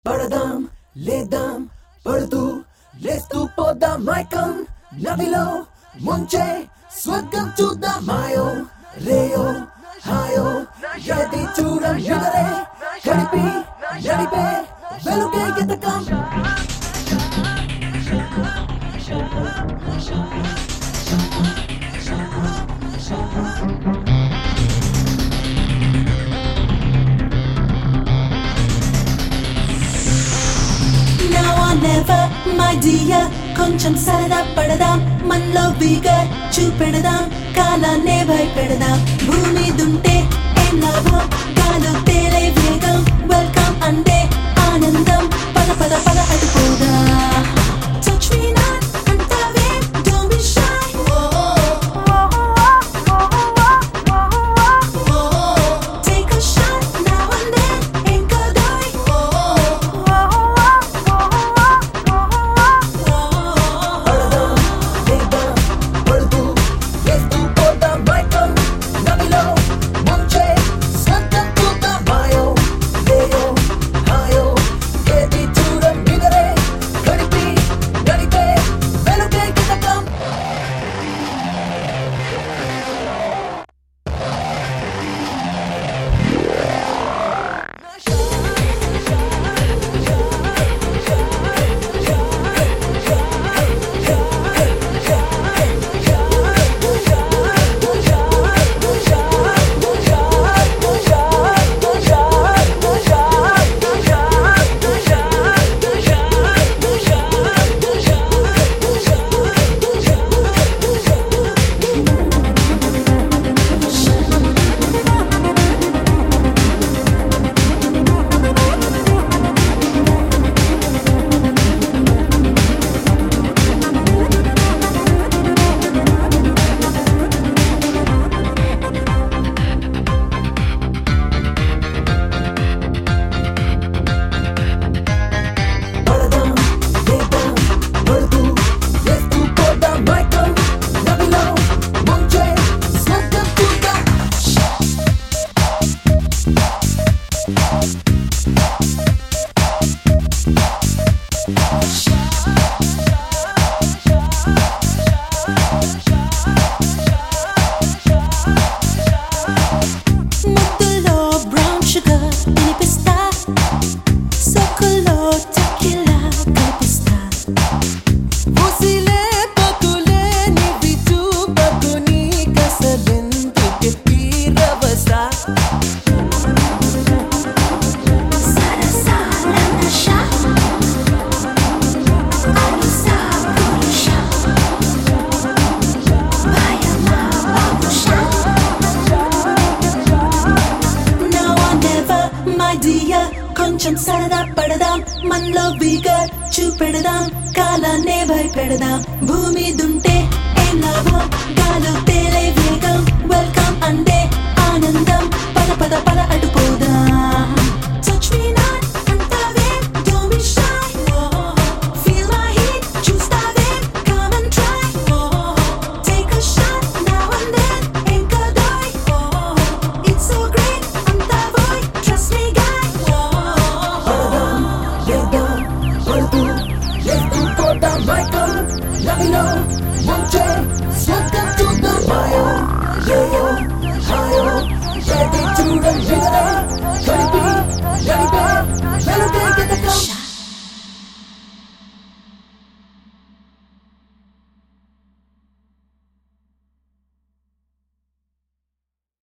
పడదాం లేదాం పడుతూ లేస్తూ పోదాం మైకం నదిలో ముంచే స్వర్గం చూద్దాం మాయో రేయో హాయో ఏది చూడం ఎదరే కలిపి నడిపే వెలుగే గతకం Now or never, my dear. కొంచెం సరదా పడదాం మనలో విగర్ చూపెడదాం కాలాన్నే భయపెడదాం భూమి దుంటే ఏం లాభం గాలు తేలే వేగం వెల్కమ్ అంటే ఆనందం పద పద పద అటుపోదా Touch me not అంటావే don't be shy Take a shot now and then ain't kadoy ముద్దులో బ్రౌన్ షుగర్ తినిపిస్తా సొక్కులో టెక్కిలా కనిపిస్తా ఉసిలే పకులే నివి చూపకుని కసలెందుకు తీరవసా సరసాల నష అలుసా పురుష భయమా పౌరుష Now or never, my dear. కొంచెం సరదా పడదాం మనలో విగర్ చూపెడదాం కాలాన్నే భయపెడదాం భూమి దుంటే ఏం లాభం గాలు తేలే వేగం వెల్కమ్ అంటే ఆనందం